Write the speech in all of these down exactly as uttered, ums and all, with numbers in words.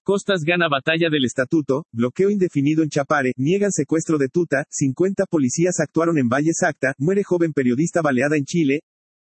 Costas gana batalla del estatuto, bloqueo indefinido en Chapare, niegan secuestro de Tuta, cincuenta policías actuaron en Valle Sacta, muere joven periodista baleada en Chile.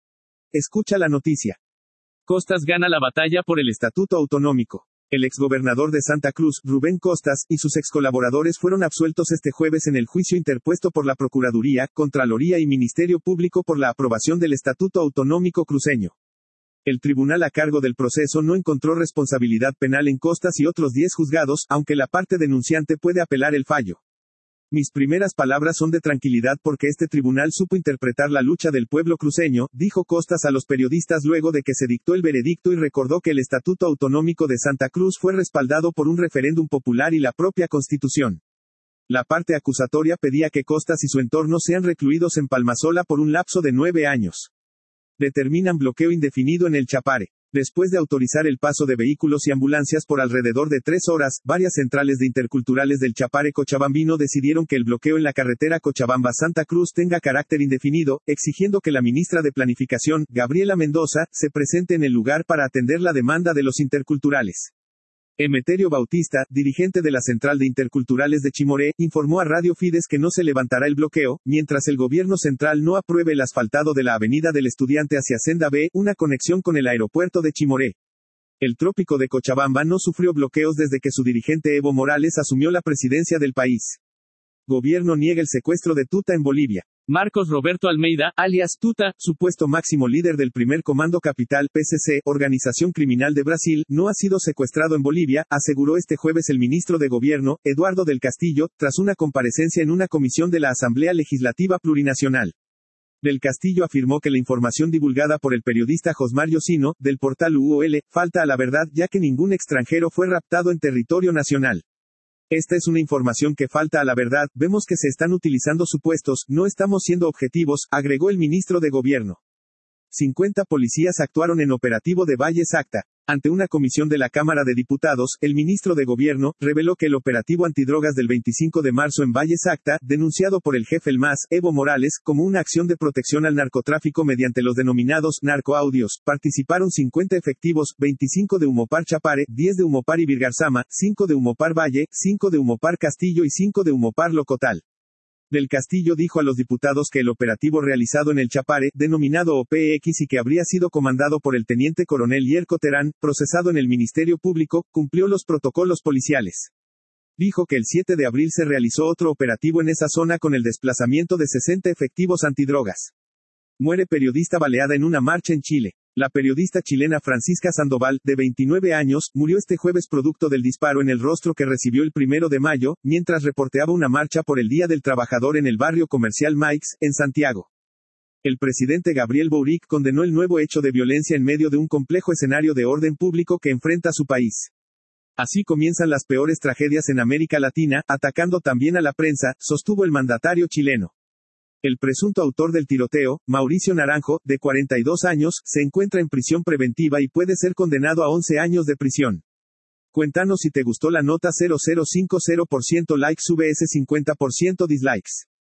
Escucha la noticia. Costas gana la batalla por el estatuto autonómico. El exgobernador de Santa Cruz, Rubén Costas, y sus excolaboradores fueron absueltos este jueves en el juicio interpuesto por la Procuraduría, Contraloría y Ministerio Público por la aprobación del Estatuto Autonómico Cruceño. El tribunal a cargo del proceso no encontró responsabilidad penal en Costas y otros diez juzgados, aunque la parte denunciante puede apelar el fallo. Mis primeras palabras son de tranquilidad porque este tribunal supo interpretar la lucha del pueblo cruceño, dijo Costas a los periodistas luego de que se dictó el veredicto y recordó que el Estatuto Autonómico de Santa Cruz fue respaldado por un referéndum popular y la propia Constitución. La parte acusatoria pedía que Costas y su entorno sean recluidos en Palmasola por un lapso de nueve años. Determinan bloqueo indefinido en el Chapare. Después de autorizar el paso de vehículos y ambulancias por alrededor de tres horas, varias centrales de interculturales del Chapare cochabambino decidieron que el bloqueo en la carretera Cochabamba-Santa Cruz tenga carácter indefinido, exigiendo que la ministra de Planificación, Gabriela Mendoza, se presente en el lugar para atender la demanda de los interculturales. Emeterio Bautista, dirigente de la Central de Interculturales de Chimoré, informó a Radio Fides que no se levantará el bloqueo, mientras el gobierno central no apruebe el asfaltado de la Avenida del Estudiante hacia Senda B, una conexión con el aeropuerto de Chimoré. El trópico de Cochabamba no sufrió bloqueos desde que su dirigente Evo Morales asumió la presidencia del país. Gobierno niega el secuestro de Tuta en Bolivia. Marcos Roberto Almeida, alias Tuta, supuesto máximo líder del primer Comando Capital, P C C, organización criminal de Brasil, no ha sido secuestrado en Bolivia, aseguró este jueves el ministro de Gobierno, Eduardo del Castillo, tras una comparecencia en una comisión de la Asamblea Legislativa Plurinacional. Del Castillo afirmó que la información divulgada por el periodista Josmar Yocino, del portal U O L, falta a la verdad ya que ningún extranjero fue raptado en territorio nacional. Esta es una información que falta a la verdad, vemos que se están utilizando supuestos, no estamos siendo objetivos, agregó el ministro de Gobierno. cincuenta policías actuaron en operativo de Valle Sacta. Ante una comisión de la Cámara de Diputados, el ministro de Gobierno reveló que el operativo antidrogas del veinticinco de marzo en Valle Sacta, denunciado por el jefe del M A S, Evo Morales, como una acción de protección al narcotráfico mediante los denominados narcoaudios, participaron cincuenta efectivos, veinticinco de Humopar Chapare, diez de Humopar Ibirgarzama, cinco de Humopar Valle, cinco de Humopar Castillo y cinco de Humopar Locotal. Del Castillo dijo a los diputados que el operativo realizado en el Chapare, denominado O P X y que habría sido comandado por el teniente coronel Yerko Terán, procesado en el Ministerio Público, cumplió los protocolos policiales. Dijo que el siete de abril se realizó otro operativo en esa zona con el desplazamiento de sesenta efectivos antidrogas. Muere periodista baleada en una marcha en Chile. La periodista chilena Francisca Sandoval, de veintinueve años, murió este jueves producto del disparo en el rostro que recibió el primero de mayo, mientras reporteaba una marcha por el Día del Trabajador en el barrio comercial Meix, en Santiago. El presidente Gabriel Boric condenó el nuevo hecho de violencia en medio de un complejo escenario de orden público que enfrenta su país. Así comienzan las peores tragedias en América Latina, atacando también a la prensa, sostuvo el mandatario chileno. El presunto autor del tiroteo, Mauricio Naranjo, de cuarenta y dos años, se encuentra en prisión preventiva y puede ser condenado a once años de prisión. Cuéntanos si te gustó la nota. Cero cero cinco cero por ciento likes, V S cincuenta por ciento dislikes.